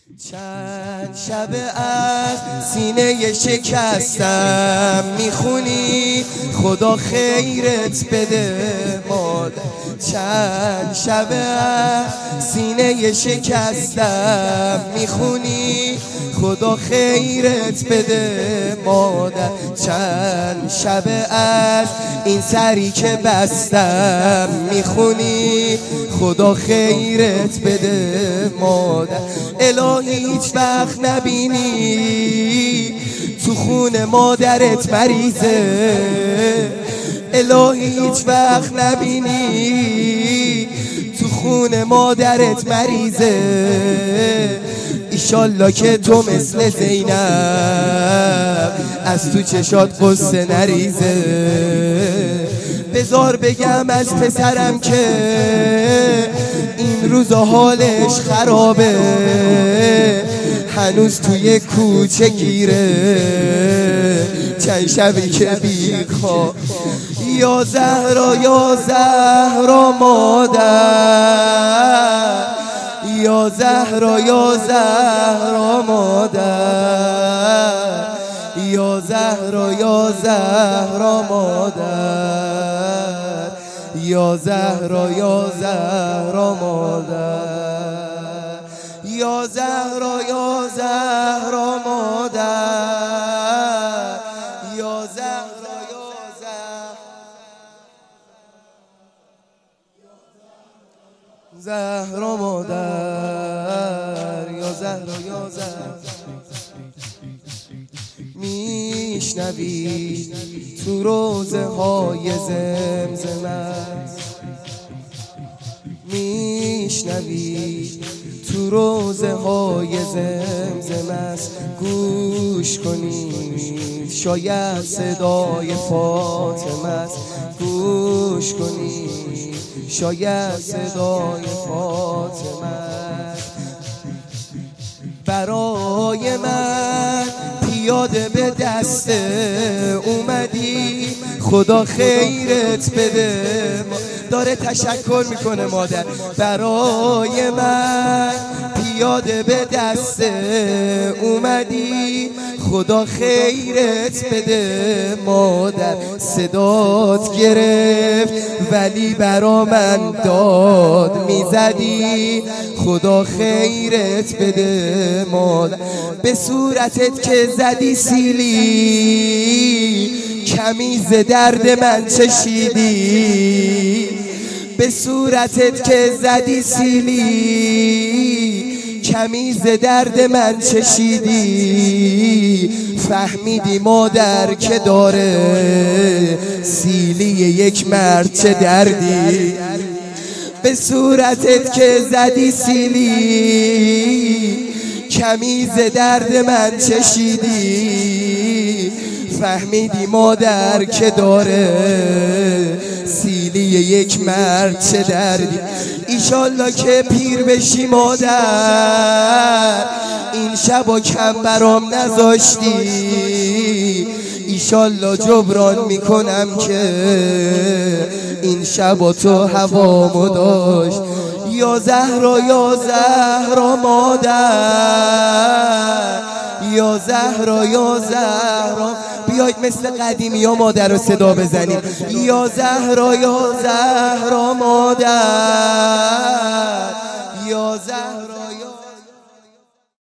چند شب از سینه شکستم میخونی خدا خیرت بده مادر. چند شب از سینه شکستم میخونی خدا خیرت بده مادر. چند شب از این سری که بستم میخونی خدا خیرت بده مادر. الهی هیچ وقت نبینی تو خون مادرت مریضه، الهی هیچ وقت نبینی تو خون مادرت مریضه. ایشالله که تو مثل زینب از تو چشات قصه نریزه. بذار بگم از پسرم که این روزا حالش خرابه، هنوز توی کوچه گیره. چند شبی که بیخواب یا زهرا یا زهرا مادر، یا زهرا یا زهرا مادر، یا زهرا یا زهرا مادر، یا زهرا یا زهرا مادر، یا زهرا یا زهرا مادر، یا زهرا یا زهرا مادر، یا زهرا یا زهرا. میشنوی تو روزه های زمزمت، میشنوی تو روزه های زمزمت. گوش کنید شاید صدای فاطمه است، گوش کنید شاید صدای فاطمه است. برای من پیاده به دست اومدی خدا خیرت بده. داره تشکر میکنه مادر. برای من پیاده به دست اومدی خدا خیرت بده مادر. صدات گرفت ولی برا من داد میزدی خدا خیرت بده مادر. به صورتت که زدی سیلی کمی ز درد من چشیدی. به صورتت که زدی سیلی کمی ز درد من چشیدی. فهمیدی مادر که داره سیلی یک مرد چه دردی. به صورتت که زدی سیلی کمی ز درد من چشیدی. فهمیدی مادر که داره سیلی یک مرد چه دردی. ایشالله که پیر بشی مادر این شبا کم برام نذاشتی. ایشالله جبران میکنم که این شبا تو هوامو داشت. یا زهرا یا زهرا مادر، یا زهرا یا زهرا. بیایید مثل قدیمی یا مادر رو صدا بزنیم. یا زهرا یا زهرا مادر، یا زهرا